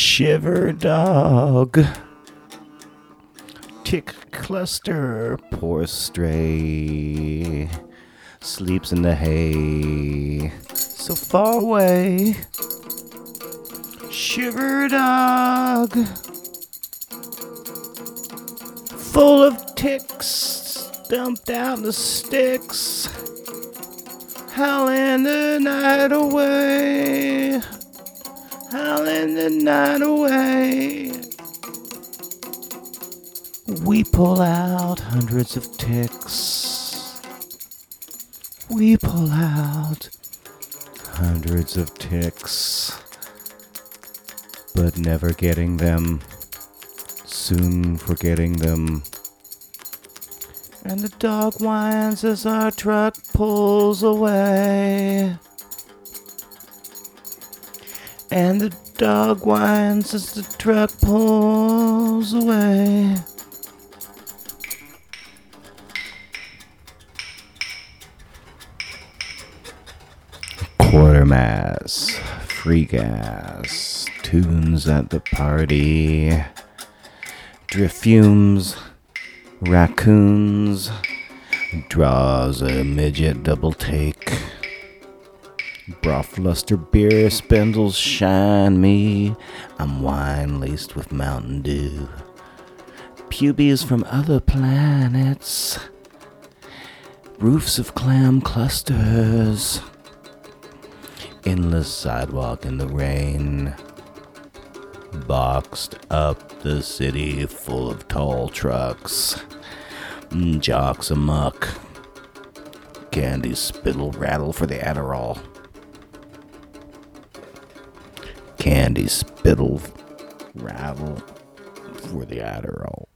Shiver dog. Tick cluster, poor stray, sleeps in the hay, so far away. Shiver dog, full of ticks, dumped out the sticks, howling the night away, howling the night away. We pull out hundreds of ticks. We pull out hundreds of ticks, but never getting them, soon forgetting them. And the dog whines as our truck pulls away. And the dog whines as the truck pulls away. Quartermass, free gas, tunes at the party, drift fumes, raccoons, draws a midget double take, broth luster beer spindles shine me, I'm wine laced with Mountain Dew, pubies from other planets, roofs of clam clusters, endless sidewalk in the rain, boxed up the city full of tall trucks, jocks amuck, candy spittle rattle for the Adderall, candy spittle rattle for the Adderall.